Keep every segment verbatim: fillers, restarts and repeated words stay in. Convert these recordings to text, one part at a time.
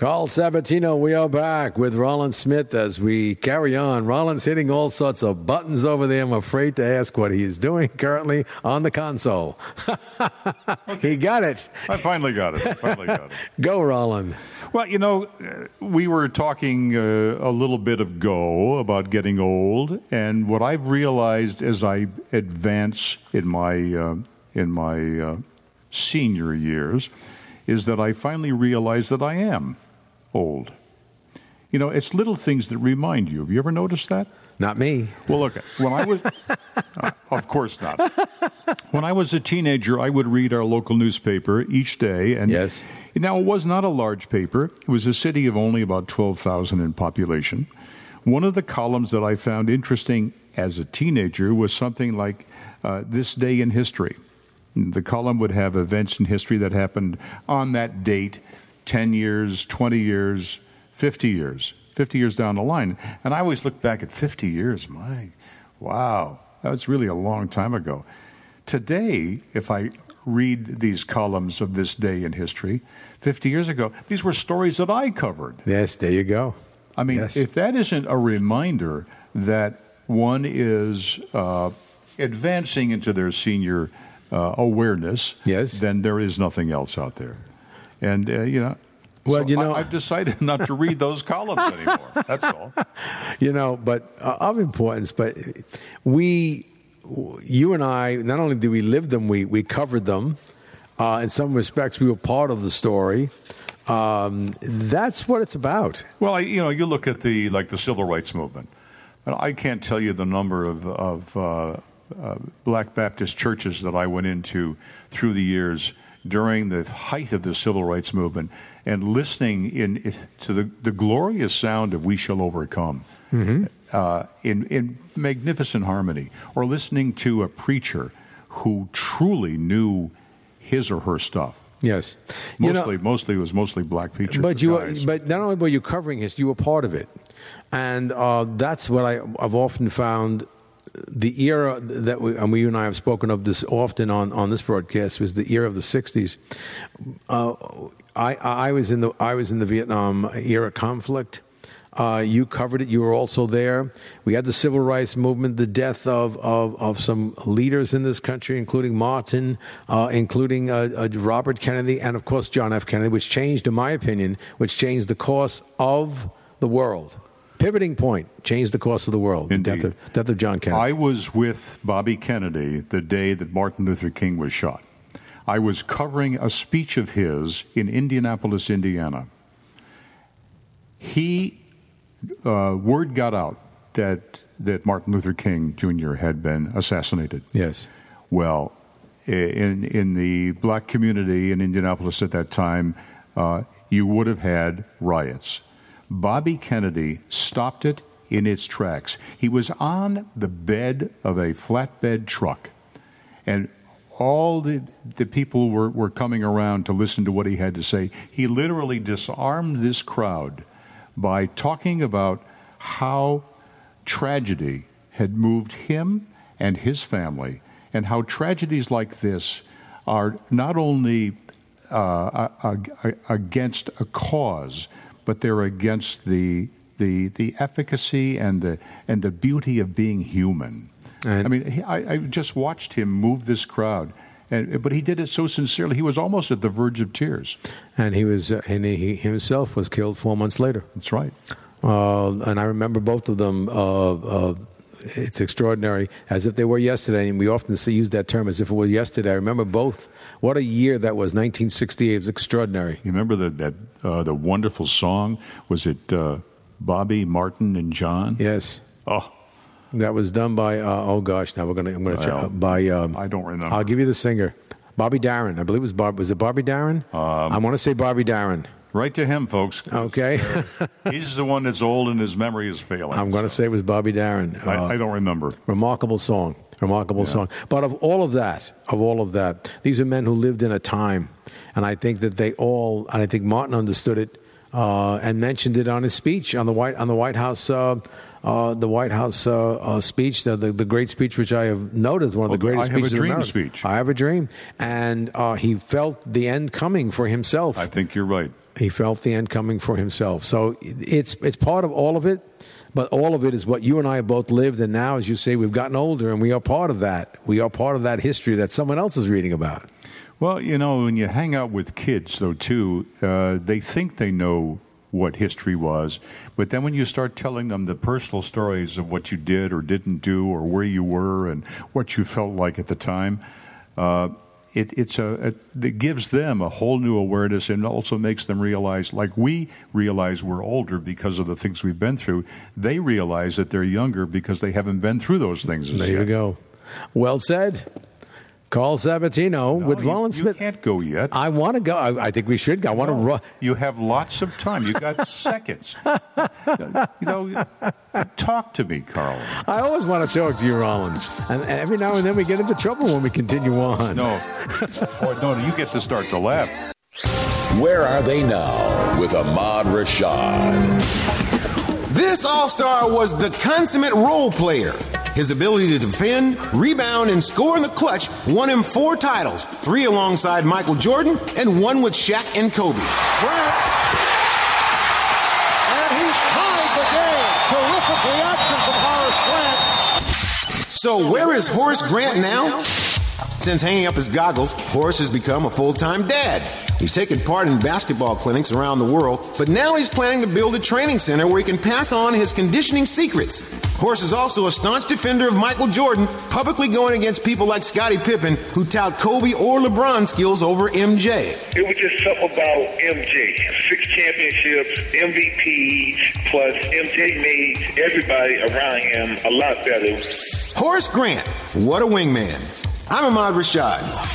Carl Sabatino, we are back with Rollin Smith as we carry on. Rollin's hitting all sorts of buttons over there. I'm afraid to ask what he is doing currently on the console. He got it. I finally got it. I finally got it. Go, Rollin. Well, you know, we were talking uh, a little bit ago about getting old, and what I've realized as I advance in my uh, in my uh, senior years is that I finally realize that I am old. You know, it's little things that remind you. Have you ever noticed that? Not me. Well, look, when I was, uh, of course not. When I was a teenager, I would read our local newspaper each day. And yes. Now, it was not a large paper. It was a city of only about twelve thousand in population. One of the columns that I found interesting as a teenager was something like uh, This Day in History. The column would have events in history that happened on that date, ten years, twenty years, fifty years, fifty years down the line. And I always look back at fifty years. My, wow, that was really a long time ago. Today, if I read these columns of This Day in History, fifty years ago, these were stories that I covered. Yes, there you go. I mean, yes. If that isn't a reminder that one is uh, advancing into their senior uh, awareness, yes. then there is nothing else out there. And, uh, you know, well, so you know, I, I've decided not to read those columns anymore. That's all. You know, but uh, of importance, but we, you and I, not only did we live them, we, we covered them. Uh, in some respects, we were part of the story. Um, that's what it's about. Well, I, you know, you look at the, like the civil rights movement. And I can't tell you the number of, of uh, uh, Black Baptist churches that I went into through the years during the height of the civil rights movement, and listening in to the, the glorious sound of We Shall Overcome, mm-hmm. uh, in, in magnificent harmony, or listening to a preacher who truly knew his or her stuff. Yes, mostly, you know, mostly it was mostly black preachers. But you, guys. but not only were you covering this, you were part of it, and uh, that's what I, I've often found. The era that we, and we, you and I have spoken of this often on, on this broadcast, was the era of the sixties. Uh, I, I was in the I was in the Vietnam era conflict. Uh, you covered it. You were also there. We had the civil rights movement, the death of, of, of some leaders in this country, including Martin, uh, including uh, uh, Robert Kennedy, and of course John F. Kennedy, which changed, in my opinion, which changed the course of the world. Pivoting point, changed the course of the world. Indeed. The death of, death of John Kennedy. I was with Bobby Kennedy the day that Martin Luther King was shot. I was covering a speech of his in Indianapolis, Indiana. He, uh, word got out that that Martin Luther King Junior had been assassinated. Yes. Well, in in the black community in Indianapolis at that time, uh, you would have had riots. Bobby Kennedy stopped it in its tracks. He was on the bed of a flatbed truck, and all the the people were, were coming around to listen to what he had to say. He literally disarmed this crowd by talking about how tragedy had moved him and his family, and how tragedies like this are not only uh, a, a, against a cause, but they're against the the the efficacy and the and the beauty of being human. And I mean, he, I, I just watched him move this crowd, and but he did it so sincerely. He was almost at the verge of tears. And he was, uh, and he himself was killed four months later. That's right. Uh, and I remember both of them. Uh, uh, it's extraordinary, as if they were yesterday. And we often see, use that term as if it were yesterday. I remember both. What a year that was! nineteen sixty-eight. It was extraordinary. You remember the, that uh, the wonderful song? Was it uh, Bobby, Martin, and John? Yes. Oh, that was done by. Uh, oh gosh, now we're gonna. I'm gonna well, try, by. Um, I don't remember. I'll give you the singer, Bobby Darin. I believe it was Bob. Was it Bobby Darin? Um, I want to say Bobby Darin. Right to him, folks. Okay. uh, he's the one that's old and his memory is failing. I'm going to so. say it was Bobby Darin. I, uh, I don't remember. Remarkable song. Remarkable yeah. song. But of all of that, of all of that, these are men who lived in a time. And I think that they all, and I think Martin understood it uh, and mentioned it on his speech on the White on the White House uh, uh, the White House uh, uh, speech, the, the the great speech which I have noted as one of the well, greatest I have speeches a dream in America. speech. I have a dream, and uh, he felt the end coming for himself. I think you're right. He felt the end coming for himself. So it's it's part of all of it, but all of it is what you and I have both lived, and now, as you say, we've gotten older, and we are part of that. We are part of that history that someone else is reading about. Well, you know, when you hang out with kids, though, too, uh, they think they know what history was, but then when you start telling them the personal stories of what you did or didn't do or where you were and what you felt like at the time, uh, it, it's a, it, it gives them a whole new awareness and also makes them realize, like we realize we're older because of the things we've been through, they realize that they're younger because they haven't been through those things as There yet. you go. Well said. Carl Sabatino No, with you, Rollin you Smith. can't go yet. I want to go. I, I think we should go. I want to No, run. You have lots of time. You got seconds. You know, talk to me, Carl. I always want to talk to you, Rollin. And every now and then we get into trouble when we continue on. No, oh, no, you get to start to laugh. Where are they now with Ahmad Rashad? This All-Star was the consummate role player. His ability to defend, rebound, and score in the clutch won him four titles, three alongside Michael Jordan and one with Shaq and Kobe. Grant, and he's tied the game. Terrific reaction from Horace Grant. So where is Horace Grant now? Since hanging up his goggles, Horace has become a full-time dad. He's taken part in basketball clinics around the world, but now he's planning to build a training center where he can pass on his conditioning secrets. Horace is also a staunch defender of Michael Jordan, publicly going against people like Scottie Pippen, who tout Kobe or LeBron skills over M J. It was just something about M J. Six championships, M V Ps, plus M J made everybody around him a lot better. Horace Grant, what a wingman. I'm Ahmad Rashad.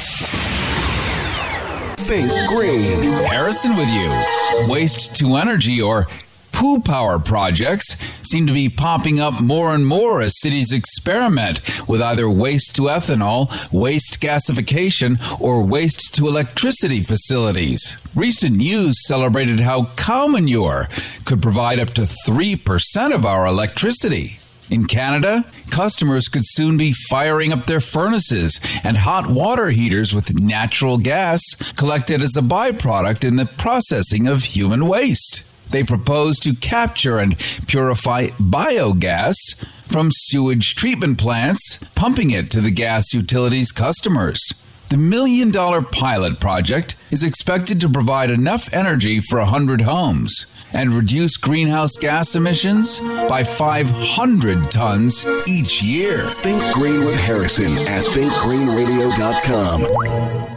Think Green. Harrison with you. Waste to energy or poo power projects seem to be popping up more and more as cities experiment with either waste to ethanol, waste gasification, or waste to electricity facilities. Recent news celebrated how cow manure could provide up to three percent of our electricity. In Canada, customers could soon be firing up their furnaces and hot water heaters with natural gas collected as a byproduct in the processing of human waste. They propose to capture and purify biogas from sewage treatment plants, pumping it to the gas utilities' customers. The million-dollar pilot project is expected to provide enough energy for one hundred homes and reduce greenhouse gas emissions by five hundred tons each year. Think Green with Harrison at think green radio dot com.